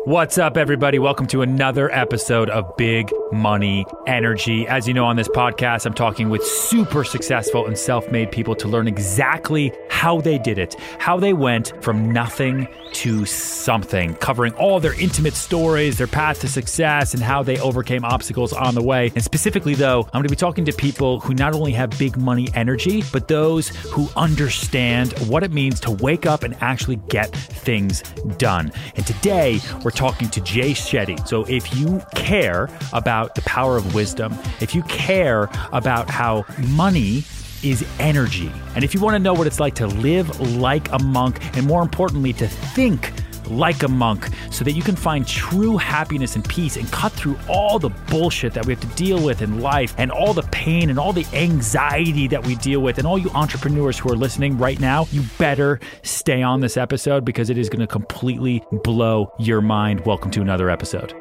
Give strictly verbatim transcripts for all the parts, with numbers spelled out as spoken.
What's up, everybody? Welcome to another episode of Big Money Energy. As you know, on this podcast, I'm talking with super successful and self-made people to learn exactly how they did it, how they went from nothing to something, covering all their intimate stories, their path to success, and how they overcame obstacles on the way. And specifically, though, I'm going to be talking to people who not only have big money energy, but those who understand what it means to wake up and actually get things done. And today, we're talking to Jay Shetty. So if you care about the power of wisdom, if you care about how money is energy, and if you want to know what it's like to live like a monk, and more importantly, to think like a monk, so that you can find true happiness and peace and cut through all the bullshit that we have to deal with in life, and all the pain and all the anxiety that we deal with. And all you entrepreneurs who are listening right now, you better stay on this episode because it is going to completely blow your mind. Welcome to another episode.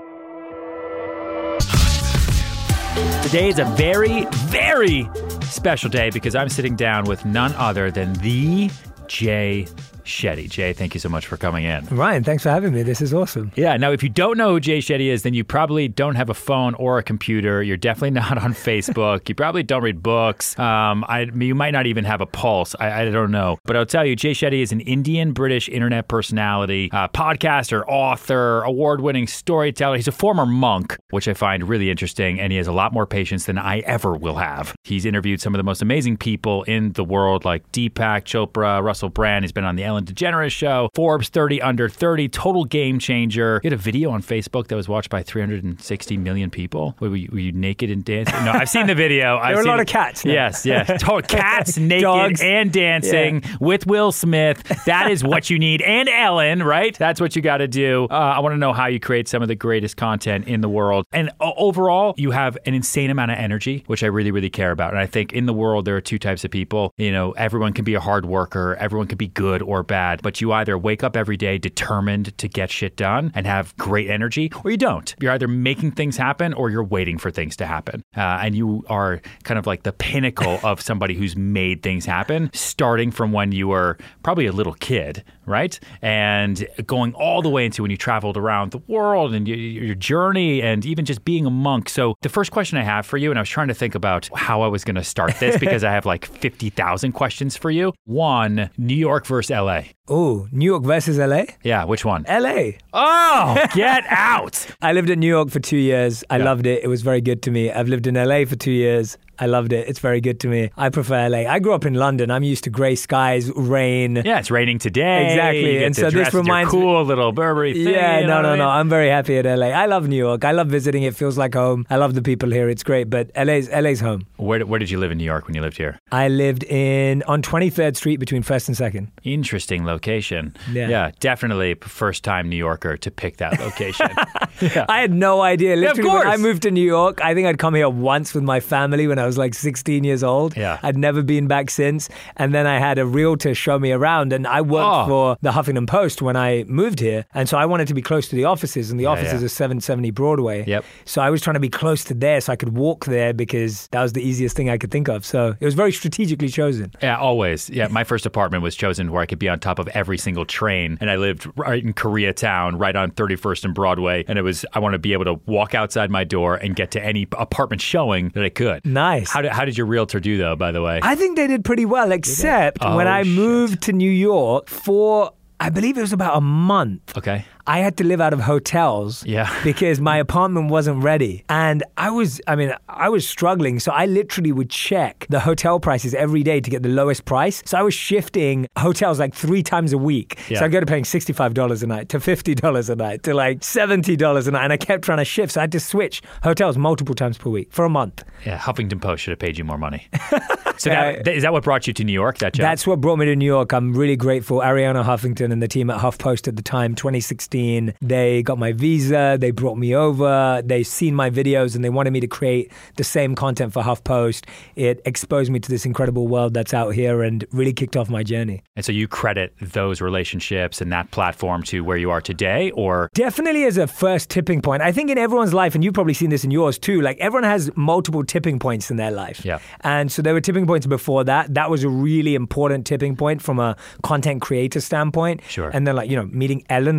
Today is a very, very special day because I'm sitting down with none other than the Jay Shetty. Jay, thank you so much for coming in. Ryan, thanks for having me. This is awesome. Yeah. Now, if you don't know who Jay Shetty is, then you probably don't have a phone or a computer. You're definitely not on Facebook. You probably don't read books. Um, I, you might not even have a pulse. I, I don't know. But I'll tell you, Jay Shetty is an Indian British internet personality, uh, podcaster, author, award-winning storyteller. He's a former monk, which I find really interesting, and he has a lot more patience than I ever will have. He's interviewed some of the most amazing people in the world, like Deepak Chopra, Russell Brand. He's been on the Ellen DeGeneres Show, Forbes thirty under thirty, total game changer. You had a video on Facebook that was watched by three hundred sixty million people. Wait, were you, were you naked and dancing? No, I've seen the video. There were a lot it. of cats. No? Yes, yes. Cats, naked, dogs, and dancing yeah. with Will Smith. That is what you need. And Ellen, right? That's what you got to do. Uh, I want to know how you create some of the greatest content in the world. And uh, overall, you have an insane amount of energy, which I really, really care about. And I think in the world, there are two types of people. You know, everyone can be a hard worker. Everyone can be good or bad, but you either wake up every day determined to get shit done and have great energy, or you don't. You're either making things happen or you're waiting for things to happen. Uh, and you are kind of like the pinnacle of somebody who's made things happen, starting from when you were probably a little kid, right? And going all the way into when you traveled around the world and your, your journey, and even just being a monk. So the first question I have for you, and I was trying to think about how I was going to start this because I have like fifty thousand questions for you. One, New York versus L A. Oh, New York versus L A? Yeah, which one? L A. Oh, get out. I lived in New York for two years. I yeah. loved it. It was very good to me. I've lived in L A for two years. I loved it. It's very good to me. I prefer L A. I grew up in London. I'm used to grey skies, rain. Yeah, it's raining today. Exactly. And so this reminds me. Cool little Burberry thing. Yeah, no, no, I mean? no. I'm very happy at L A. I love New York. I love visiting. It feels like home. I love the people here. It's great. But L A's L A's home. Where where did you live in New York when you lived here? I lived in on twenty-third Street between First and Second. Interesting location. Yeah, yeah definitely first time New Yorker to pick that location. yeah. I had no idea. Literally, yeah, of course. When I moved to New York, I think I'd come here once with my family when I was like sixteen years old. Yeah. I'd never been back since. And then I had a realtor show me around, and I worked oh. for the Huffington Post when I moved here. And so I wanted to be close to the offices, and the yeah, offices yeah. are seven seventy Broadway. Yep. So I was trying to be close to there so I could walk there because that was the easiest thing I could think of. So it was very strategically chosen. Yeah, always. Yeah, my first apartment was chosen where I could be on top of every single train. And I lived right in Koreatown, right on thirty-first and Broadway. And it was, I want to be able to walk outside my door and get to any apartment showing that I could. Nice. How did, how did your realtor do, though, by the way? I think they did pretty well, except oh, when I shit. moved to New York for, I believe it was about a month. Okay. I had to live out of hotels yeah. because my apartment wasn't ready. And I was, I mean, I was struggling. So I literally would check the hotel prices every day to get the lowest price. So I was shifting hotels like three times a week. Yeah. So I go to paying sixty-five dollars a night to fifty dollars a night to like seventy dollars a night. And I kept trying to shift. So I had to switch hotels multiple times per week for a month. Yeah, Huffington Post should have paid you more money. So that, uh, is that what brought you to New York, that job? That's what brought me to New York. I'm really grateful. Ariana Huffington and the team at HuffPost at the time, twenty sixteen, they got my visa, they brought me over, they seen my videos, and they wanted me to create the same content for HuffPost. It exposed me to this incredible world that's out here and really kicked off my journey. And so you credit those relationships and that platform to where you are today, or? Definitely as a first tipping point. I think in everyone's life, and you've probably seen this in yours too, like everyone has multiple tipping points in their life. Yeah. And so there were tipping points before that. That was a really important tipping point from a content creator standpoint. Sure. And then like, you know, meeting Ellen last year was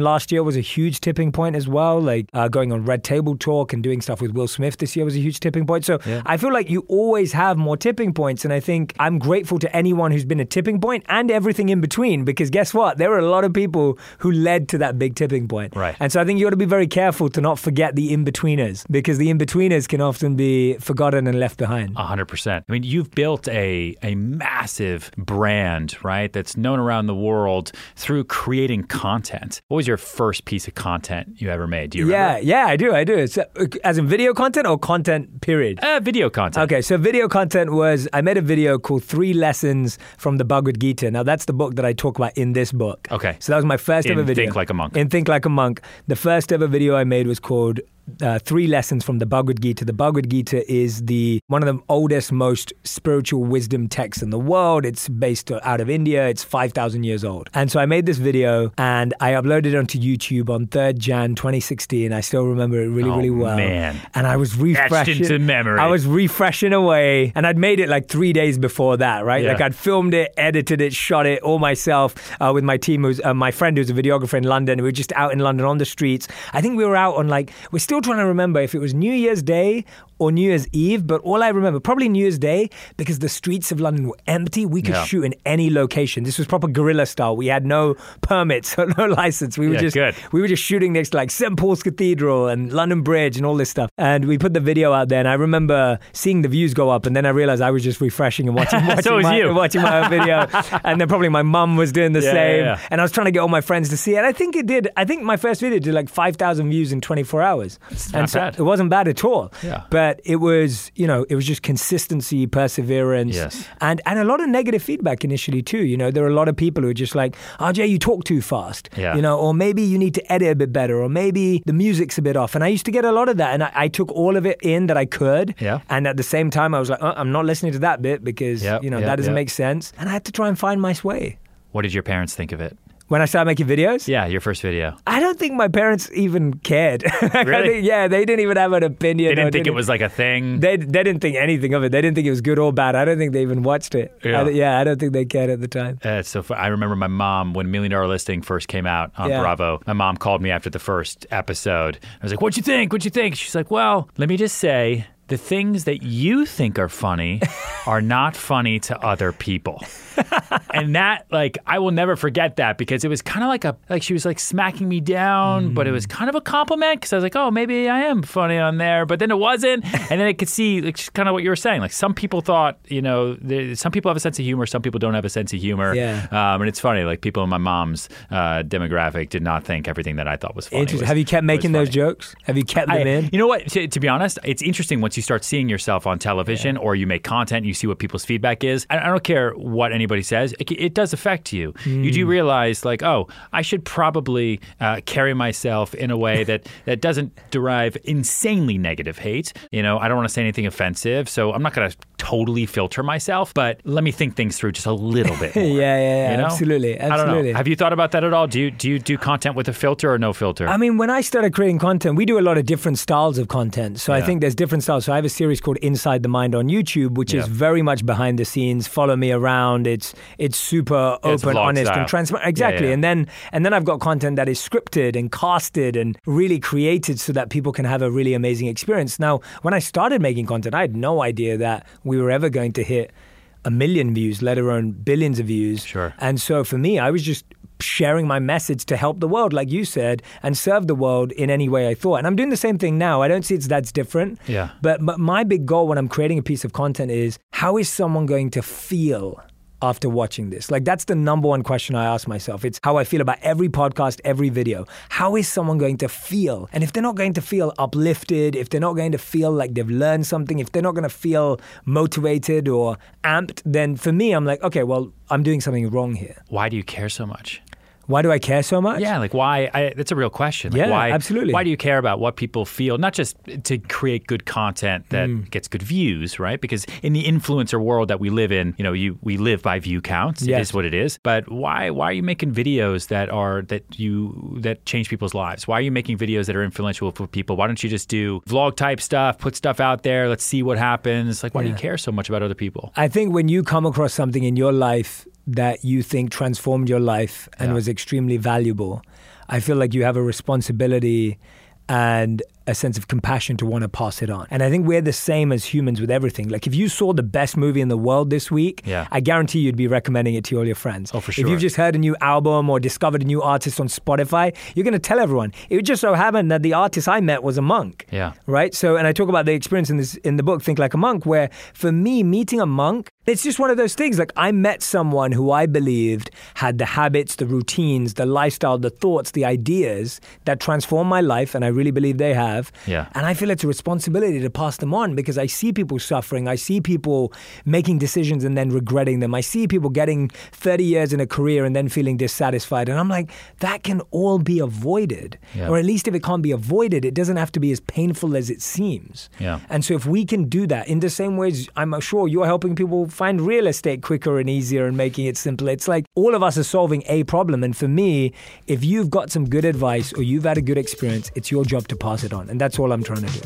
was a huge tipping point as well. Like uh, going on Red Table Talk and doing stuff with Will Smith this year was a huge tipping point. So yeah. I feel like you always have more tipping points. And I think I'm grateful to anyone who's been a tipping point and everything in between, because guess what? There were a lot of people who led to that big tipping point. Right. And so I think you got to be very careful to not forget the in-betweeners, because the in-betweeners can often be forgotten and left behind. A hundred percent. I mean, you've built a, a massive brand, right? That's known around the world through creating content. What was your first piece of content you ever made? Do you remember? Yeah, yeah, I do, I do. It's, uh, as in video content or content period? Uh, video content. Okay, so video content was, I made a video called Three Lessons from the Bhagavad Gita. Now that's the book that I talk about in this book. Okay. So that was my first in ever video. Think Like a Monk. In Think Like a Monk. The first ever video I made was called Uh, three lessons from the Bhagavad Gita. The Bhagavad Gita is the one of the oldest, most spiritual wisdom texts in the world. It's based out of India. It's five thousand years old. And so I made this video and I uploaded it onto YouTube on third of January twenty sixteen. I still remember it really, oh, really well. man. And I was refreshing. Etched into memory. I was refreshing away. And I'd made it like three days before that, right? Yeah. Like I'd filmed it, edited it, shot it all myself uh, with my team, who's uh, my friend who's a videographer in London. We were just out in London on the streets. I think we were out on like, we're still trying to remember if it was New Year's Day or New Year's Eve, but all I remember, probably New Year's Day, because the streets of London were empty. We could yeah. shoot in any location. This was proper guerrilla style. We had no permits or no license. We were yeah, just good. we were just shooting next to like Saint Paul's Cathedral and London Bridge and all this stuff. And we put the video out there, and I remember seeing the views go up, and then I realized I was just refreshing and watching, watching, so was my, you. watching my own video. And then probably my mum was doing the yeah, same. Yeah, yeah. And I was trying to get all my friends to see it. And I think it did. I think my first video did like five thousand views in twenty-four hours. It's and not so bad. It wasn't bad at all. Yeah. But it was, you know, it was just consistency, perseverance, yes. and, and a lot of negative feedback initially too. You know, there were a lot of people who were just like, R J, you talk too fast, yeah. you know, or maybe you need to edit a bit better, or maybe the music's a bit off. And I used to get a lot of that, and I, I took all of it in that I could. Yeah. And at the same time, I was like, oh, I'm not listening to that bit because, yep, you know, yep, that doesn't yep. make sense. And I had to try and find my way. What did your parents think of it? When I started making videos? Yeah, your first video. I don't think my parents even cared. Really? I think, yeah, they didn't even have an opinion. They didn't or think didn't, it was like a thing? They they didn't think anything of it. They didn't think it was good or bad. I don't think they even watched it. Yeah, I, yeah, I don't think they cared at the time. Uh, so I remember my mom, when Million Dollar Listing first came out on Yeah. Bravo, my mom called me after the first episode. I was like, what'd you think? What'd you think? She's like, well, let me just say, the things that you think are funny are not funny to other people. And that, like, I will never forget that, because it was kind of like a, like she was like smacking me down, mm. but it was kind of a compliment, because I was like, oh, maybe I am funny on there, but then it wasn't. And then I could see, like, kind of what you were saying. Like, some people thought, you know, there, some people have a sense of humor, some people don't have a sense of humor. Yeah. Um, and it's funny, like, people in my mom's uh, demographic did not think everything that I thought was funny. Interesting. Was, have you kept making those jokes? Have you kept them I, in? You know what? To, to be honest, it's interesting once you start seeing yourself on television yeah. or you make content, you see what people's feedback is. I, I don't care what anybody says. It, it does affect you. Mm. You do realize, like, oh, I should probably uh, carry myself in a way that, that doesn't derive insanely negative hate. You know, I don't want to say anything offensive, so I'm not going to totally filter myself, but let me think things through just a little bit more. yeah, yeah, yeah. You know? Absolutely. Absolutely. I don't know. Have you thought about that at all? Do you, do you do content with a filter or no filter? I mean, when I started creating content, we do a lot of different styles of content. So yeah. I think there's different styles. So I have a series called Inside the Mind on YouTube, which yeah. is very much behind the scenes. Follow me around. It's it's super it's open, honest, style. and transparent. Exactly. Yeah, yeah. And then and then I've got content that is scripted and casted and really created so that people can have a really amazing experience. Now, when I started making content, I had no idea that we were ever going to hit a million views, let alone billions of views. Sure. And so for me, I was just sharing my message to help the world, like you said, and serve the world in any way I thought. And I'm doing the same thing now. I don't see it's that's different. Yeah. But, but my big goal when I'm creating a piece of content is, how is someone going to feel after watching this? Like, that's the number one question I ask myself. It's how I feel about every podcast, every video. How is someone going to feel? And if they're not going to feel uplifted, if they're not going to feel like they've learned something, if they're not going to feel motivated or amped, then for me, I'm like, okay, well, I'm doing something wrong here. Why do you care so much? Why do I care so much? Yeah, like why? I, that's a real question. Like yeah, why, absolutely. Why do you care about what people feel? Not just to create good content that mm. gets good views, right? Because in the influencer world that we live in, you know, you we live by view counts. Yes. It is what it is. But why? Why are you making videos that are that you that change people's lives? Why are you making videos that are influential for people? Why don't you just do vlog type stuff, put stuff out there, let's see what happens? Like, why yeah. do you care so much about other people? I think when you come across something in your life that you think transformed your life and yeah. was extremely valuable, I feel like you have a responsibility and a sense of compassion to want to pass it on. And I think we're the same as humans with everything. Like if you saw the best movie in the world this week, yeah. I guarantee you'd be recommending it to all your friends. Oh, for sure. If you've just heard a new album or discovered a new artist on Spotify, you're going to tell everyone. It would just so happen that the artist I met was a monk. Yeah. Right? So, and I talk about the experience in this in the book, Think Like a Monk, where for me, meeting a monk, it's just one of those things. Like I met someone who I believed had the habits, the routines, the lifestyle, the thoughts, the ideas that transform my life, and I really believe they have. Yeah. And I feel it's a responsibility to pass them on because I see people suffering. I see people making decisions and then regretting them. I see people getting thirty years in a career and then feeling dissatisfied. And I'm like, that can all be avoided. Yeah. Or at least if it can't be avoided, it doesn't have to be as painful as it seems. Yeah. And so if we can do that in the same ways, I'm sure you're helping people find real estate quicker and easier and making it simpler. It's like all of us are solving a problem. And for me, if you've got some good advice or you've had a good experience, it's your job to pass it on. And that's all I'm trying to do.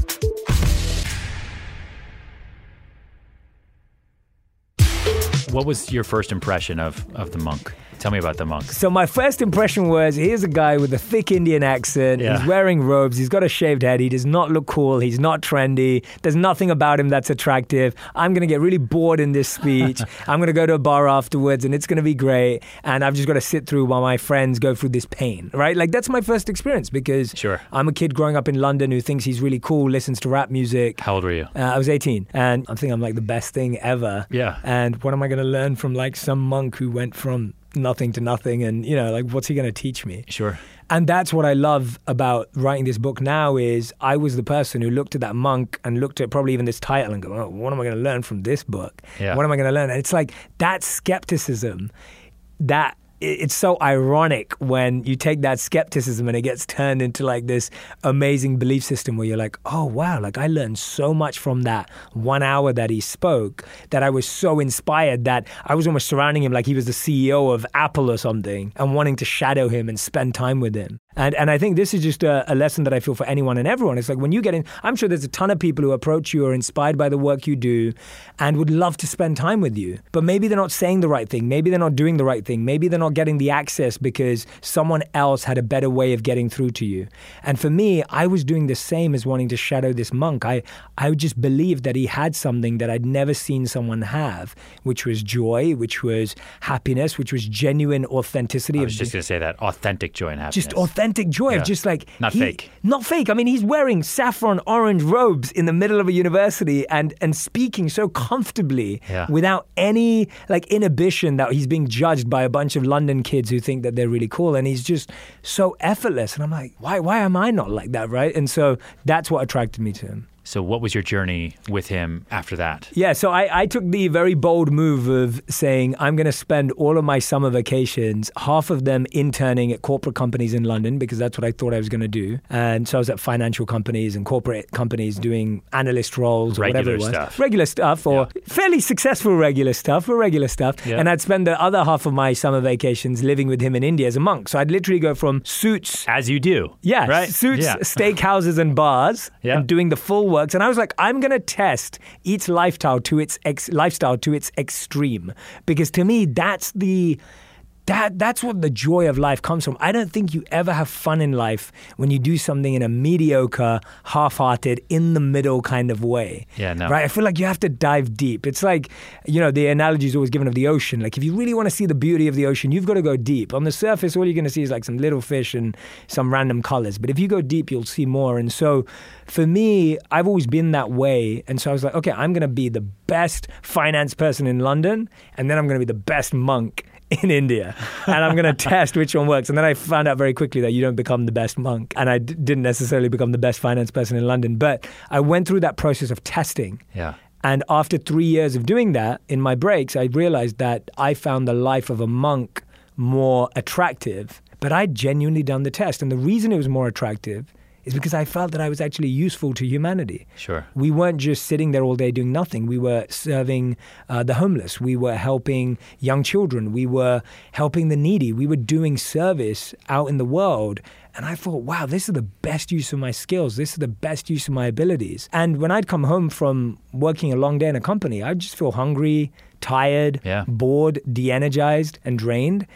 What was your first impression of, of the monk? Tell me about the monk. So my first impression was, here's a guy with a thick Indian accent. Yeah. He's wearing robes. He's got a shaved head. He does not look cool. He's not trendy. There's nothing about him that's attractive. I'm going to get really bored in this speech. I'm going to go to a bar afterwards and it's going to be great. And I've just got to sit through while my friends go through this pain, right? Like that's my first experience because Sure. I'm a kid growing up in London who thinks he's really cool, listens to rap music. How old were you? Uh, I was eighteen and I think I'm like the best thing ever. Yeah. And what am I going to learn from like some monk who went from nothing to nothing and, you know, like what's he going to teach me? Sure. And that's what I love about writing this book now is I was the person who looked at that monk and looked at probably even this title and go, oh, what am I going to learn from this book? Yeah. What am I going to learn? And it's like that skepticism, that it's so ironic when you take that skepticism and it gets turned into like this amazing belief system where you're like, oh, wow, like I learned so much from that one hour that he spoke that I was so inspired that I was almost surrounding him like he was the C E O of Apple or something and wanting to shadow him and spend time with him. And and I think this is just a, a lesson that I feel for anyone and everyone. It's like when you get in, I'm sure there's a ton of people who approach you or are inspired by the work you do and would love to spend time with you. But maybe they're not saying the right thing. Maybe they're not doing the right thing. Maybe they're not getting the access because someone else had a better way of getting through to you. And for me, I was doing the same as wanting to shadow this monk. I, I just believed that he had something that I'd never seen someone have, which was joy, which was happiness, which was genuine authenticity. I was just going to say that. Authentic joy and happiness. Just authentic. Authentic joy yeah. of just like not he, fake not fake I mean he's wearing saffron orange robes in the middle of a university and and speaking so comfortably yeah. without any like inhibition that he's being judged by a bunch of London kids who think that they're really cool, and he's just so effortless, and I'm like, why why am I not like that, right? And so that's what attracted me to him. So what was your journey with him after that? Yeah, so I, I took the very bold move of saying I'm going to spend all of my summer vacations, half of them interning at corporate companies in London because that's what I thought I was going to do. And so I was at financial companies and corporate companies doing analyst roles or regular whatever it was. Stuff. Regular stuff or yeah. fairly successful regular stuff or regular stuff. Yeah. And I'd spend the other half of my summer vacations living with him in India as a monk. So I'd literally go from suits. As you do. Yeah, right? suits, yeah. steakhouses and bars yeah. and doing the full works. And I was like, I'm going to test each lifestyle to its ex- lifestyle to its extreme, because to me, that's the that that's what the joy of life comes from. I don't think you ever have fun in life when you do something in a mediocre, half-hearted, in the middle kind of way. Yeah, no. Right? I feel like you have to dive deep. It's like, you know, the analogy is always given of the ocean. Like if you really want to see the beauty of the ocean, you've got to go deep. On the surface, all you're going to see is like some little fish and some random colors. But if you go deep, you'll see more. And so for me, I've always been that way. And so I was like, okay, I'm going to be the best finance person in London, and then I'm going to be the best monk in India, and I'm going to test which one works. And then I found out very quickly that you don't become the best monk, and I d- didn't necessarily become the best finance person in London, but I went through that process of testing. Yeah. And after three years of doing that, in my breaks, I realized that I found the life of a monk more attractive, but I'd genuinely done the test. And the reason it was more attractive is because I felt that I was actually useful to humanity. Sure. We weren't just sitting there all day doing nothing. We were serving uh, the homeless. We were helping young children. We were helping the needy. We were doing service out in the world. And I thought, wow, this is the best use of my skills. This is the best use of my abilities. And when I'd come home from working a long day in a company, I'd just feel hungry, tired, yeah. bored, de-energized, and drained.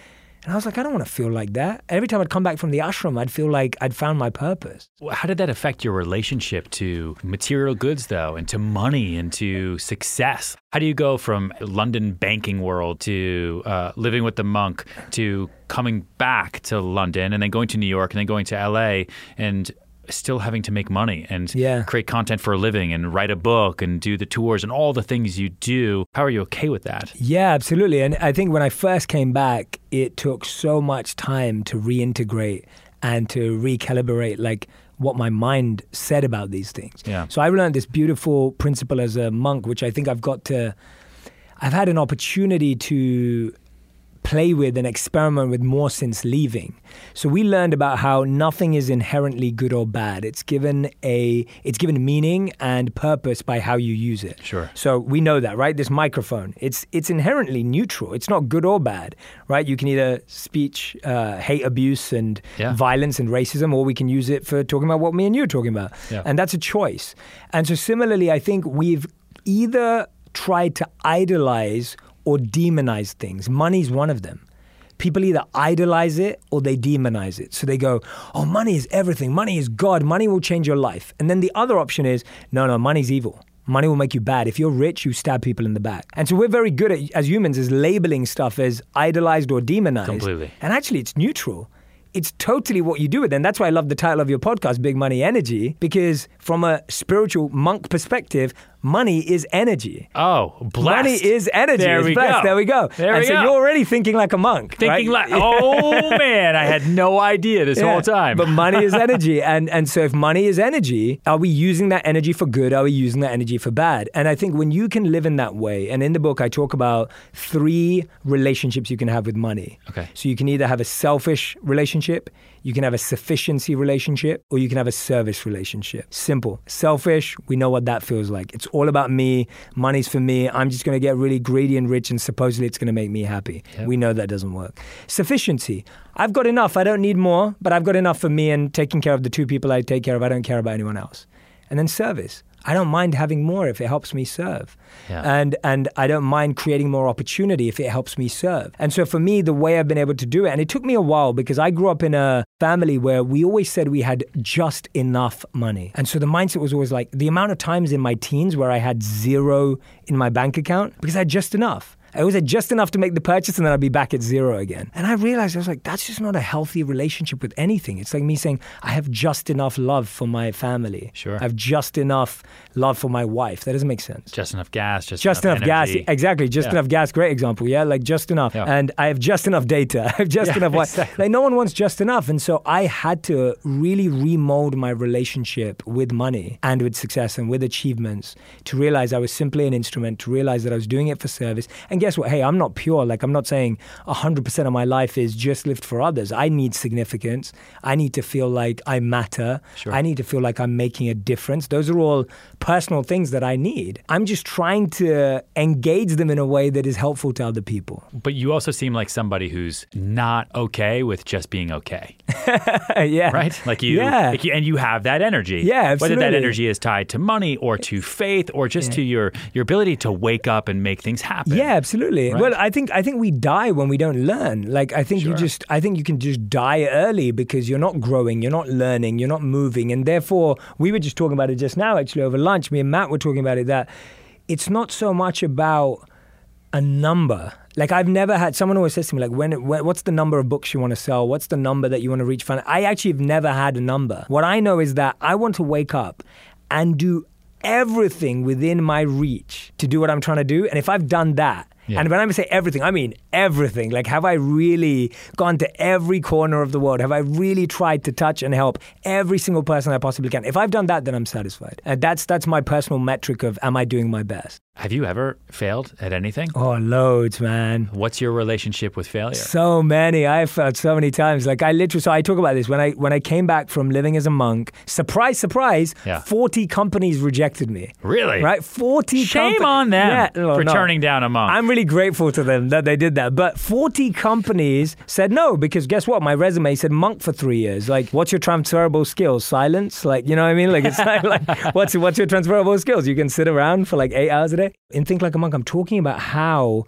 And I was like, I don't want to feel like that. Every time I'd come back from the ashram, I'd feel like I'd found my purpose. How did that affect your relationship to material goods, though, and to money and to success? How do you go from London banking world to uh, living with the monk to coming back to London and then going to New York and then going to L A and still having to make money and yeah. create content for a living and write a book and do the tours and all the things you do? How are you okay with that? Yeah, absolutely. And I think when I first came back, it took so much time to reintegrate and to recalibrate like what my mind said about these things. Yeah. So I learned this beautiful principle as a monk, which I think I've got to, I've had an opportunity to play with and experiment with more since leaving. So we learned about how nothing is inherently good or bad. It's given a it's given meaning and purpose by how you use it. Sure. So we know that, right? This microphone, it's it's inherently neutral. It's not good or bad, right? You can either speech, uh, hate abuse and yeah. violence and racism, or we can use it for talking about what me and you are talking about. Yeah. And that's a choice. And so similarly, I think we've either tried to idolize or demonize things. Money's one of them. People either idolize it or they demonize it. So they go, oh, money is everything. Money is God. Money will change your life. And then the other option is, no, no, money's evil. Money will make you bad. If you're rich, you stab people in the back. And so we're very good at, as humans, as labeling stuff as idolized or demonized. Completely. And actually, it's neutral. It's totally what you do with it. And that's why I love the title of your podcast, Big Money Energy, because from a spiritual monk perspective, money is energy. Oh, blessed. Money is energy. There it's we blessed. go. There we go. There and we so go. you're already thinking like a monk. Thinking right? like, oh man, I had no idea this Yeah. whole time. But money is energy. And and so if money is energy, are we using that energy for good? Are we using that energy for bad? And I think when you can live in that way, and in the book I talk about three relationships you can have with money. Okay. So you can either have a selfish relationship, you can have a sufficiency relationship, or you can have a service relationship. Simple. Selfish, we know what that feels like. It's all about me. Money's for me. I'm just going to get really greedy and rich and supposedly it's going to make me happy. Yep. We know that doesn't work. Sufficiency. I've got enough. I don't need more, but I've got enough for me and taking care of the two people I take care of. I don't care about anyone else. And then service. I don't mind having more if it helps me serve. Yeah. And and I don't mind creating more opportunity if it helps me serve. And so for me, the way I've been able to do it, and it took me a while because I grew up in a family where we always said we had just enough money. And so the mindset was always like the amount of times in my teens where I had zero in my bank account because I had just enough. I always had just enough to make the purchase and then I'd be back at zero again. And I realized, I was like, that's just not a healthy relationship with anything. It's like me saying, I have just enough love for my family. Sure. I have just enough love for my wife. That doesn't make sense. Just enough gas, just, Just enough, enough gas. energy. Exactly. Just Yeah. enough gas. Great example. Yeah. Like just enough. Yeah. And I have just enough data. I have just Yeah, enough. Wi- exactly. Like no one wants just enough. And so I had to really remold my relationship with money and with success and with achievements to realize I was simply an instrument, to realize that I was doing it for service. And guess what? Hey, I'm not pure. Like I'm not saying one hundred percent of my life is just lived for others. I need significance. I need to feel like I matter. Sure. I need to feel like I'm making a difference. Those are all personal things that I need. I'm just trying to engage them in a way that is helpful to other people. But you also seem like somebody who's not okay with just being okay, Yeah. right? Like you, Yeah. like you, and you have that energy. Yeah, Whether that absolutely. energy is tied to money or to faith or just Yeah. to your your ability to wake up and make things happen. Yeah, absolutely. Right. Well, I think I think we die when we don't learn. Like I think you Sure. just I think you can just die early because you're not growing, you're not learning, you're not moving, and therefore we were just talking about it just now actually over lunch. Me and Matt were talking about it that it's not so much about a number. Like I've never had someone always says to me like when, when what's the number of books you want to sell? What's the number that you want to reach? I actually have never had a number. What I know is that I want to wake up and do everything within my reach to do what I'm trying to do. And if I've done that, Yeah. and when I say everything, I mean everything. Like, have I really gone to every corner of the world? Have I really tried to touch and help every single person I possibly can? If I've done that, then I'm satisfied. And that's that's my personal metric of, am I doing my best? Have you ever failed at anything? Oh, loads, man. What's your relationship with failure? So many. I've failed so many times. Like I literally, so I talk about this when I when I came back from living as a monk. Surprise, surprise. Yeah. forty companies rejected me. Really? Right? forty. Shame compa- on them Yeah, no, for no. turning down a monk. I'm really grateful to them that they did that. But forty companies said no because guess what? My resume said monk for three years. Like, what's your transferable skills? Silence? Like, you know what I mean? Like, it's like, like what's what's your transferable skills? You can sit around for like eight hours a day and think like a monk. I'm talking about how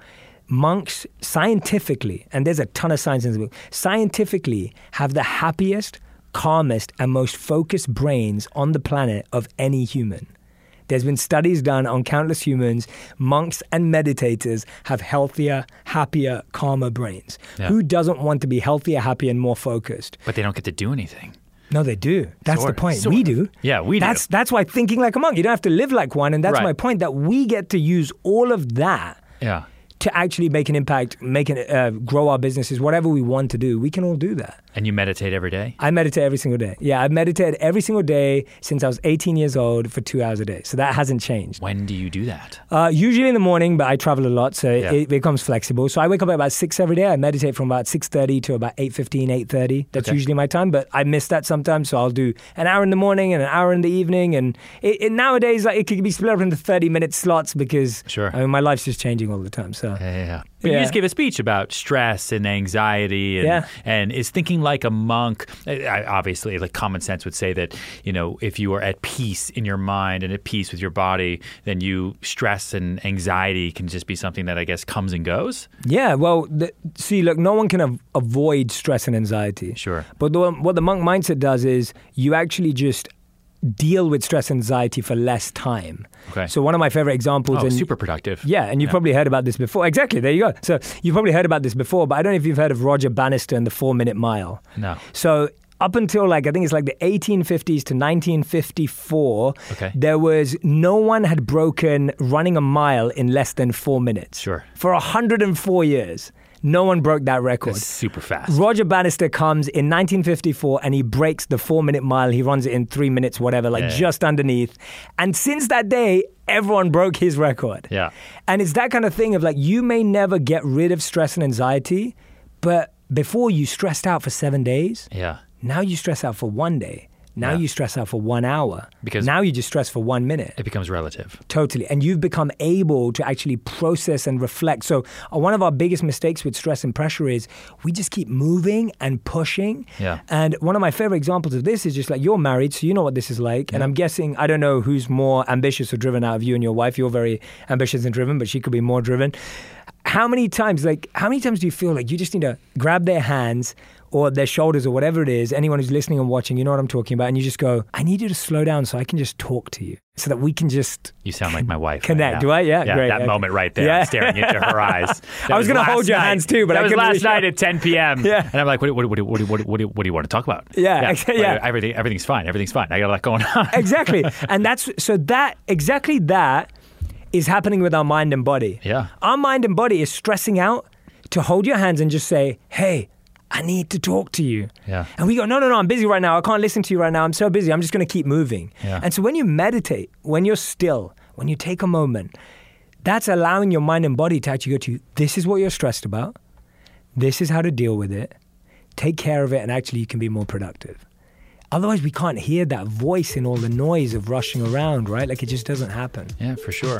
monks scientifically, and there's a ton of science in this book, scientifically have the happiest, calmest, and most focused brains on the planet of any human. There's been studies done on countless humans. Monks and meditators have healthier, happier, calmer brains. Yeah. Who doesn't want to be healthier, happier, and more focused? But they don't get to do anything. No, they do. That's sort the point. Sort we of. do. Yeah, we that's, do. That's why thinking like a monk, you don't have to live like one. And that's right. my point, that we get to use all of that yeah. to actually make an impact, make an, uh, grow our businesses, whatever we want to do. We can all do that. And you meditate every day? I meditate every single day. Yeah, I've meditated every single day since I was eighteen years old for two hours a day. So that hasn't changed. When do you do that? Uh, usually in the morning, but I travel a lot, so yeah. it, it becomes flexible. So I wake up at about six every day. I meditate from about six thirty to about eight fifteen, eight thirty. That's okay. Usually my time, but I miss that sometimes. So I'll do an hour in the morning and an hour in the evening. And it, it, nowadays, like, it could be split up into thirty-minute slots because sure. I mean, my life's just changing all the time. So yeah, yeah, yeah. But yeah. you just gave a speech about stress and anxiety and, yeah. and is thinking like a monk. I, obviously, like common sense would say that, you know, if you are at peace in your mind and at peace with your body, then you stress and anxiety can just be something that I guess comes and goes. Yeah, well, the, see, look, no one can av- avoid stress and anxiety. Sure. But the, what the monk mindset does is you actually just deal with stress and anxiety for less time. Okay. So one of my favorite examples... Oh, and, super productive. Yeah, and you've yeah. probably heard about this before. Exactly, there you go. So you've probably heard about this before, but I don't know if you've heard of Roger Bannister and the four-minute mile. No. So up until like, I think it's like the eighteen fifties to nineteen fifty-four, okay. there was, no one had broken running a mile in less than four minutes. Sure. For one hundred four years. No one broke that record. That's super fast. Roger Bannister comes in nineteen fifty-four and he breaks the four-minute mile. He runs it in three minutes, whatever, like yeah. just underneath. And since that day, everyone broke his record. Yeah. And it's that kind of thing of like, you may never get rid of stress and anxiety, but before you stressed out for seven days. Yeah. Now you stress out for one day. Now yeah. you stress out for one hour. Because now you just stress for one minute. It becomes relative. Totally. And you've become able to actually process and reflect. So uh, one of our biggest mistakes with stress and pressure is we just keep moving and pushing. Yeah. And one of my favorite examples of this is just like, you're married, so you know what this is like. Yeah. And I'm guessing, I don't know who's more ambitious or driven out of you and your wife. You're very ambitious and driven, but she could be more driven. How many times, like, how many times do you feel like you just need to grab their hands or their shoulders or whatever it is, anyone who's listening and watching, you know what I'm talking about, and you just go, I need you to slow down so I can just talk to you, so that we can just... You sound like my wife. Connect, right do I? Yeah, yeah great. That okay. moment right there, yeah. I'm staring into her eyes. That I was, was going to hold your night. hands too, but that I was couldn't last really night at ten p.m. Yeah. And I'm like, what, what, what, what, what, what, what do you want to talk about? Yeah, yeah. yeah. Everything, everything's fine. Everything's fine. I got a lot going on. Exactly. And that's, so that, exactly that is happening with our mind and body. Yeah. Our mind and body is stressing out to hold your hands and just say, hey, I need to talk to you. Yeah. And we go, no, no, no, I'm busy right now. I can't listen to you right now. I'm so busy. I'm just going to keep moving. Yeah. And so when you meditate, when you're still, when you take a moment, that's allowing your mind and body to actually go to, this is what you're stressed about. This is how to deal with it. Take care of it, and actually you can be more productive. Otherwise, we can't hear that voice in all the noise of rushing around, right? Like, it just doesn't happen. Yeah, for sure.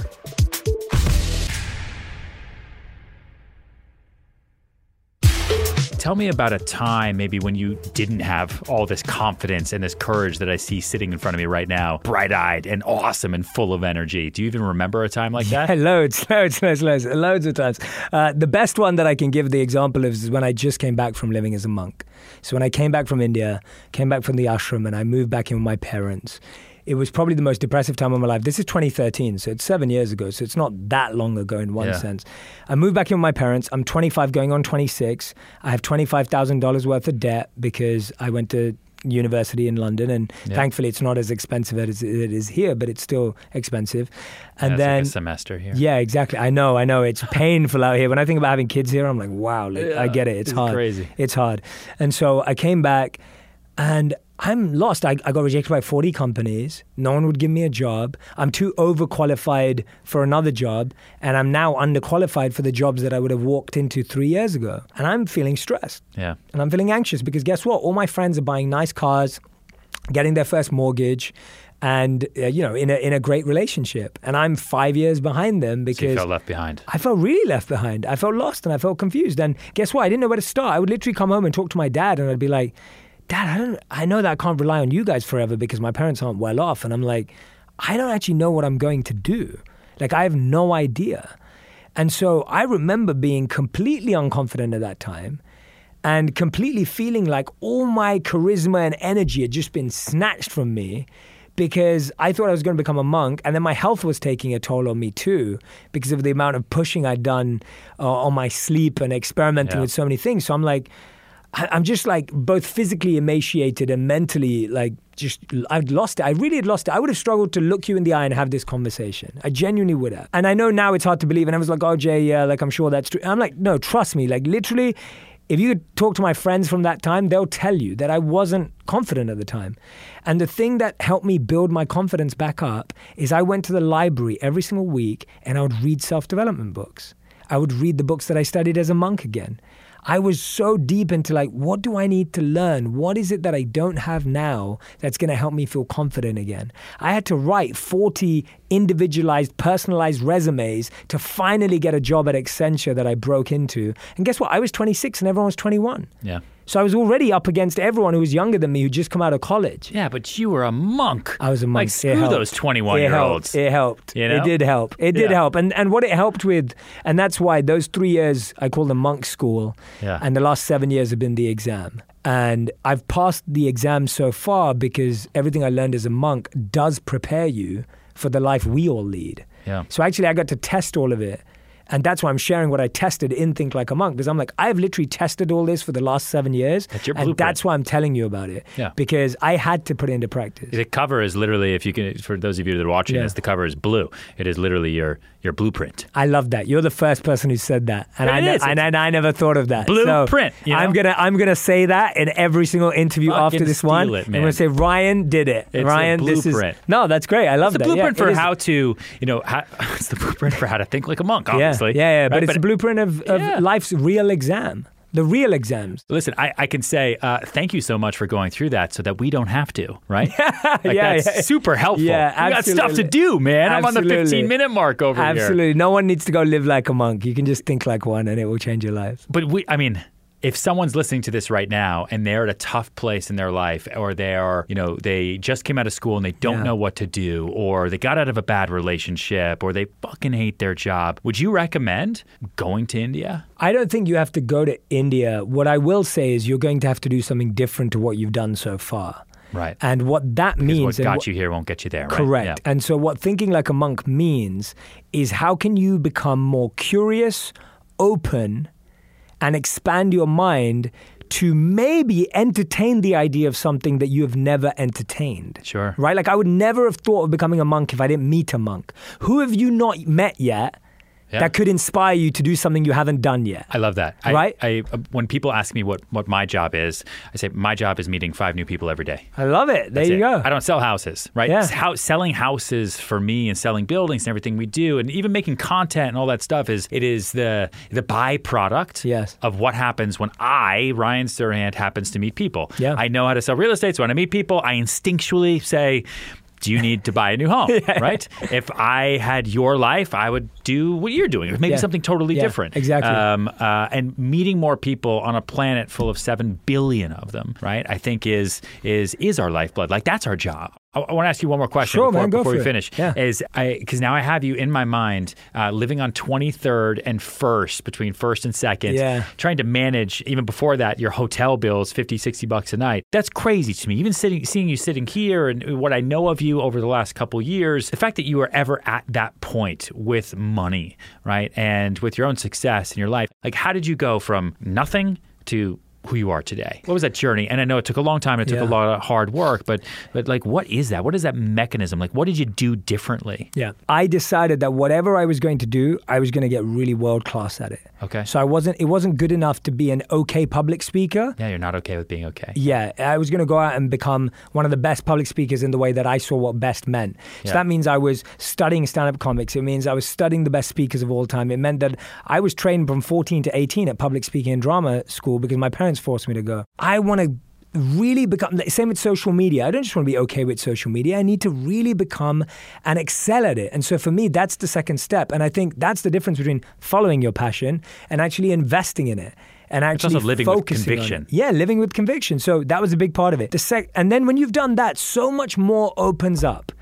Tell me about a time maybe when you didn't have all this confidence and this courage that I see sitting in front of me right now, bright-eyed and awesome and full of energy. Do you even remember a time like that? Yeah, loads, loads, loads, loads, loads of times. Uh, the best one that I can give the example of is when I just came back from living as a monk. So when I came back from India, came back from the ashram, and I moved back in with my parents, it was probably the most depressive time of my life. This is twenty thirteen, so it's seven years ago, so it's not that long ago in one yeah. sense. I moved back in with my parents. I'm twenty-five going on twenty-six. I have twenty-five thousand dollars worth of debt because I went to university in London, and yeah. thankfully it's not as expensive as it is here, but it's still expensive. And yeah, then like a semester here. Yeah, exactly. I know, I know. It's painful out here. When I think about having kids here, I'm like, wow, like, yeah, I get it. It's, it's hard. Crazy. It's hard. And so I came back, and I'm lost. I, I got rejected by forty companies. No one would give me a job. I'm too overqualified for another job, and I'm now underqualified for the jobs that I would have walked into three years ago. And I'm feeling stressed. Yeah. And I'm feeling anxious because guess what? All my friends are buying nice cars, getting their first mortgage, and uh, you know, in a in a great relationship. And I'm five years behind them because so you felt left behind. I felt really left behind. I felt lost and I felt confused. And guess what? I didn't know where to start. I would literally come home and talk to my dad, and I'd be like, Dad, I don't. I know that I can't rely on you guys forever because my parents aren't well off. And I'm like, I don't actually know what I'm going to do. Like, I have no idea. And so I remember being completely unconfident at that time and completely feeling like all my charisma and energy had just been snatched from me because I thought I was going to become a monk, and then my health was taking a toll on me too because of the amount of pushing I'd done uh, on my sleep and experimenting Yeah. with so many things. So I'm like, I- I'm just like both physically emaciated and mentally like just, I'd lost it. I really had lost it. I would have struggled to look you in the eye and have this conversation. I genuinely would have. And I know now it's hard to believe. And I was like, oh, Jay, yeah, like I'm sure that's true. And I'm like, no, trust me. Like literally, if you talk to my friends from that time, they'll tell you that I wasn't confident at the time. And the thing that helped me build my confidence back up is I went to the library every single week and I would read self-development books. I would read the books that I studied as a monk again. I was so deep into like, what do I need to learn? What is it that I don't have now that's going to help me feel confident again? I had to write forty individualized, personalized resumes to finally get a job at Accenture that I broke into. And guess what? I was twenty-six and everyone was twenty-one. Yeah. So I was already up against everyone who was younger than me who'd just come out of college. Yeah, but you were a monk. I was a monk. Like, screw those twenty-one-year-olds. It helped. You know? It did help. It did Yeah. help. And and what it helped with, and that's why those three years, I call them monk school. Yeah. And the last seven years have been the exam. And I've passed the exam so far because everything I learned as a monk does prepare you for the life we all lead. Yeah. So actually I got to test all of it. And that's why I'm sharing what I tested in Think Like a Monk, because I'm like, I've literally tested all this for the last seven years. That's your and blueprint. that's why I'm telling you about it. Yeah. Because I had to put it into practice. The cover is literally, if you can, for those of you that are watching Yeah. this, the cover is blue. It is literally your your blueprint. I love that. You're the first person who said that, and It I ne- is. and, and I never thought of that. Blueprint, So you know? I'm gonna I'm gonna say that in every single interview Fucking after this steal one. it, I'm man. gonna say Ryan did it. It's a Ryan, this is blueprint. no, that's great. I love It's the that. blueprint Yeah, for it is. how to, you know, how, it's the blueprint for how to think like a monk, Yeah, obviously. yeah, yeah. But Right? it's a blueprint of, of Yeah. life's real exam. The real exams. Listen, I, I can say uh, thank you so much for going through that so that we don't have to, right? Like yeah, that's yeah. super helpful. Yeah, We got stuff to absolutely. do, man. I'm on the Absolutely. fifteen minute mark over here. Absolutely. No one needs to go live like a monk. You can just think like one, and it will change your life. But we, I mean, if someone's listening to this right now and they're at a tough place in their life, or they are, you know, they just came out of school and they don't Yeah. know what to do, or they got out of a bad relationship, or they fucking hate their job, would you recommend going to India? I don't think you have to go to India. What I will say is you're going to have to do something different to what you've done so far. Right. And what that Because means... what and got what- you here won't get you there, right? Correct. Yeah. And so what thinking like a monk means is how can you become more curious, open, and expand your mind to maybe entertain the idea of something that you have never entertained. Sure. Right? Like I would never have thought of becoming a monk if I didn't meet a monk. Who have you not met yet Yeah. that could inspire you to do something you haven't done yet? I love that. I, Right? I, uh, when people ask me what, what my job is, I say my job is meeting five new people every day. I love it. There That's you it. go. I don't sell houses, right? Yeah. How, selling houses for me and selling buildings and everything we do, and even making content and all that stuff is it is the the byproduct Yes. of what happens when I, Ryan Serhant, happens to meet people. Yeah. I know how to sell real estate, so when I meet people, I instinctually say, do you need to buy a new home, right? If I had your life, I would do what you're doing, or maybe Yeah. something totally Yeah, different. exactly. Um, uh, and meeting more people on a planet full of seven billion of them, right? I think is is is our lifeblood. Like that's our job. I, I want to ask you one more question Sure, before, man, go before for we it. finish. Yeah. Is I because now I have you in my mind, uh, living on twenty-third and first, between first and second, Yeah. trying to manage even before that your hotel bills, fifty, sixty bucks a night. That's crazy to me. Even sitting, seeing you sitting here and what I know of you over the last couple years, the fact that you were ever at that point with money, right, and with your own success in your life, like how did you go from nothing to who you are today? What was that journey? And I know it took a long time. It took Yeah. a lot of hard work, but but like, what is that? What is that mechanism? Like, what did you do differently? Yeah. I decided that whatever I was going to do, I was going to get really world class at it. Okay. So I wasn't, it wasn't good enough to be an okay public speaker. Yeah, you're not okay with being okay. Yeah, I was going to go out and become one of the best public speakers in the way that I saw what best meant. So Yeah. that means I was studying stand-up comics. It means I was studying the best speakers of all time. It meant that I was trained from fourteen to eighteen at public speaking and drama school because my parents forced me to go. I want to really become, same with social media. I don't just want to be okay with social media. I need to really become and excel at it. And so for me, that's the second step. And I think that's the difference between following your passion and actually investing in it. And actually also living with focusing on conviction. it. Yeah, living with conviction. So that was a big part of it. The sec- and then when you've done that, so much more opens up.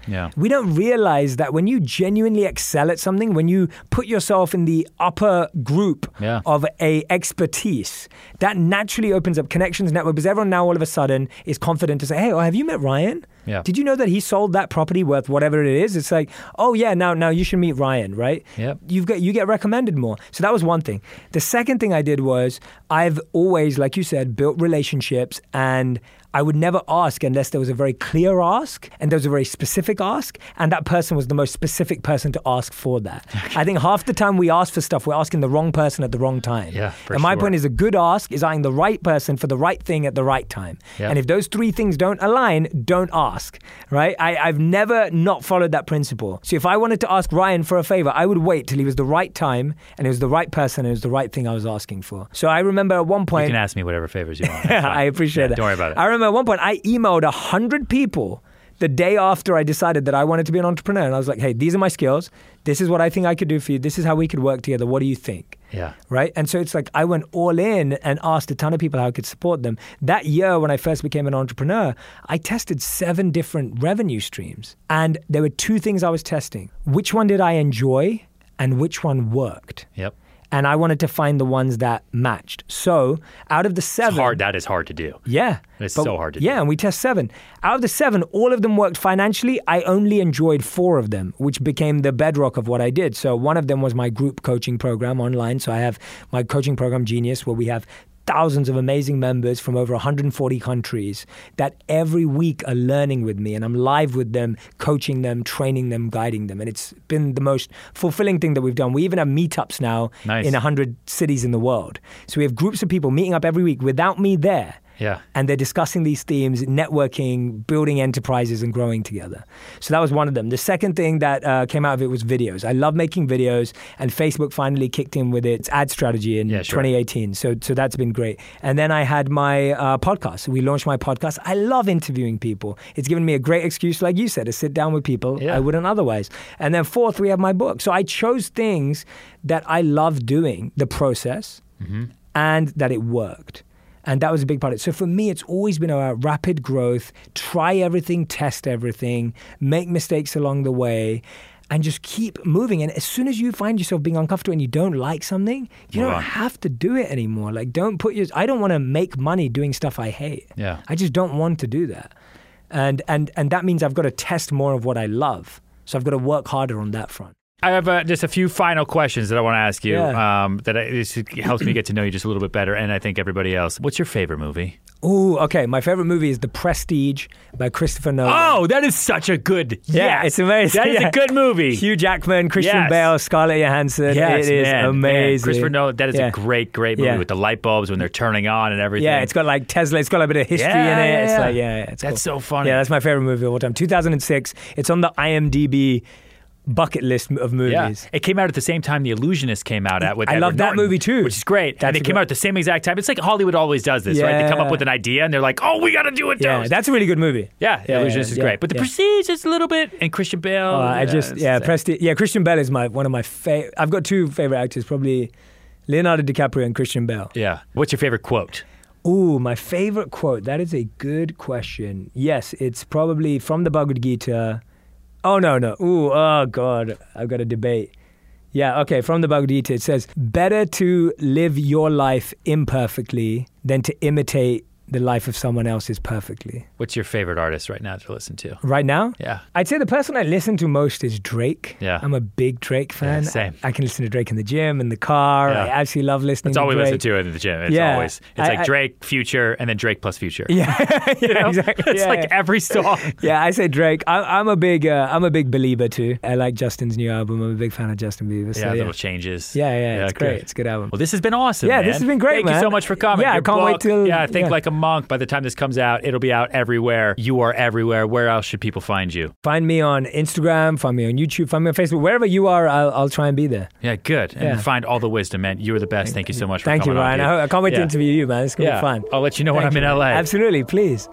Yeah. We don't realize that when you genuinely excel at something, when you put yourself in the upper group Yeah. of a expertise, that naturally opens up connections, network, because everyone now all of a sudden is confident to say, hey, oh, have you met Ryan? Yeah. Did you know that he sold that property worth whatever it is? It's like, oh yeah, now now you should meet Ryan, right? Yep. You've got you get recommended more. So that was one thing. The second thing I did was I've always, like you said, built relationships, and I would never ask unless there was a very clear ask and there was a very specific ask, and that person was the most specific person to ask for that. I think half the time we ask for stuff, we're asking the wrong person at the wrong time. Yeah, for and my sure. point is a good ask is asking the right person for the right thing at the right time. Yeah. And if those three things don't align, don't ask, right? I, I've never not followed that principle. So if I wanted to ask Ryan for a favor, I would wait till he was the right time and it was the right person and it was the right thing I was asking for. So I remember at one point... You can ask me whatever favors you want. That's fine. I appreciate Yeah, that. Don't worry about it. I remember at one point I emailed one hundred people the day after I decided that I wanted to be an entrepreneur. And I was like, hey, these are my skills. This is what I think I could do for you. This is how we could work together. What do you think? Yeah. Right? And so it's like I went all in and asked a ton of people how I could support them. That year when I first became an entrepreneur, I tested seven different revenue streams. And there were two things I was testing. Which one did I enjoy and which one worked? Yep. And I wanted to find the ones that matched. So out of the seven... It's hard. That is hard to do. Yeah. It's but, so hard to do. Yeah, and we test seven. Out of the seven, all of them worked financially. I only enjoyed four of them, which became the bedrock of what I did. So one of them was my group coaching program online. So I have my coaching program, Genius, where we have thousands of amazing members from over one hundred forty countries that every week are learning with me, and I'm live with them, coaching them, training them, guiding them. And it's been the most fulfilling thing that we've done. We even have meetups now Nice. in one hundred cities in the world. So we have groups of people meeting up every week without me there. Yeah. And they're discussing these themes, networking, building enterprises, and growing together. So that was one of them. The second thing that uh, came out of it was videos. I love making videos, and Facebook finally kicked in with its ad strategy in Yeah, sure. twenty eighteen. So, so that's been great. And then I had my uh, podcast. We launched my podcast. I love interviewing people. It's given me a great excuse, like you said, to sit down with people Yeah. I wouldn't otherwise. And then fourth, we have my book. So I chose things that I love doing, the process, Mm-hmm. and that it worked. And that was a big part of it. So for me, it's always been about rapid growth, try everything, test everything, make mistakes along the way, and just keep moving. And as soon as you find yourself being uncomfortable and you don't like something, you Move don't on. have to do it anymore. Like, don't put your, I don't want to make money doing stuff I hate. Yeah. I just don't want to do that. And, and, and that means I've got to test more of what I love. So I've got to work harder on that front. I have uh, just a few final questions that I want to ask you. Yeah. Um, that I, this helps me get to know you just a little bit better, and I think everybody else. What's your favorite movie? Ooh, okay. My favorite movie is The Prestige by Christopher Nolan. Oh, that is such a good. Yeah, yes. it's amazing. That is Yeah. a good movie. Hugh Jackman, Christian Yes. Bale, Scarlett Johansson. Yes, it is man, amazing. man. Christopher Nolan. That is Yeah. a great, great movie Yeah. with the light bulbs when they're turning on and everything. Yeah, it's got like Tesla. It's got a bit of history Yeah, in it. yeah, It's yeah. like, yeah, yeah, it's That's cool. so funny. Yeah, that's my favorite movie of all time. two thousand six. It's on the I M D B bucket list of Yeah, movies. it came out at the same time The Illusionist came out at with I Edward love that Norton, movie too. which is great. That's and a it came great- out at the same exact time. It's like Hollywood always does this, right? They come up Yeah. with an idea and they're like, "Oh, we got to do it." Yeah, toast." that's a really good movie. yeah, The Yeah, Illusionist yeah, is yeah, great, but The yeah. Prestige is a little bit, and Christian Bale. Uh, I just, it's yeah, the same. Prestige. Yeah, Christian Bale is my one of my favorite. I've got two favorite actors, probably Leonardo DiCaprio and Christian Bale. Yeah. What's your favorite quote? Ooh, my favorite quote. That is a good question. Yes, it's probably from the Bhagavad Gita. Oh, no, no. Ooh, oh, God. I've got a debate. Yeah, okay. From the Bhagavad Gita, it says, better to live your life imperfectly than to imitate the life of someone else's perfectly. What's your favorite artist right now to listen to? Right now? Yeah. I'd say the person I listen to most is Drake. Yeah. I'm a big Drake fan. Yeah, same. I, I can listen to Drake in the gym, in the car. Yeah. I absolutely love listening That's to all we Drake. listen to in the gym. It's Yeah. always, it's I- like I- Drake, Future, and then Drake plus Future. Yeah, yeah, You know? exactly. It's Yeah, like yeah. every song. Yeah, I say Drake. I, I'm a big, uh, I'm a big believer too. I like Justin's new album. I'm a big fan of Justin Bieber. So Yeah, yeah, little changes. yeah, yeah, it's good. great. It's a good album. Well, this has been awesome. Yeah, man. this has been great, Thank you man. so much for coming. Yeah, I Your can't wait book, till- Yeah, Think yeah. Like a Monk. By the time this comes out, it'll be out everywhere. You are everywhere. Where else should people find you? Find me on Instagram. Find me on YouTube. Find me on Facebook. Wherever you are, I'll, I'll try and be there. Yeah, good. And Yeah. find all the wisdom, man. You are the best. Thank you so much for Thank you, coming on Ryan. here. I, I can't wait Yeah. to interview you, man. It's gonna Yeah. be fun. I'll let you know when Thank I'm in you, L A. man. Absolutely, please.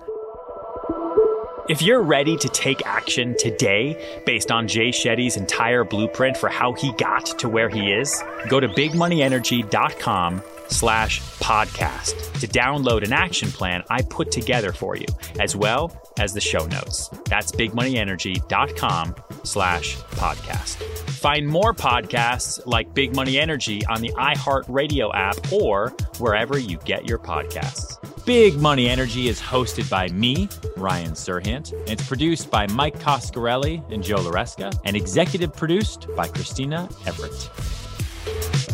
If you're ready to take action today based on Jay Shetty's entire blueprint for how he got to where he is, go to big money energy dot com slash podcast to download an action plan I put together for you, as well as the show notes. That's bigmoneyenergy.com slash podcast. Find more podcasts like Big Money Energy on the iHeartRadio app or wherever you get your podcasts. Big Money Energy is hosted by me, Ryan Serhant. And it's produced by Mike Coscarelli and Joe Loresca, and executive produced by Christina Everett.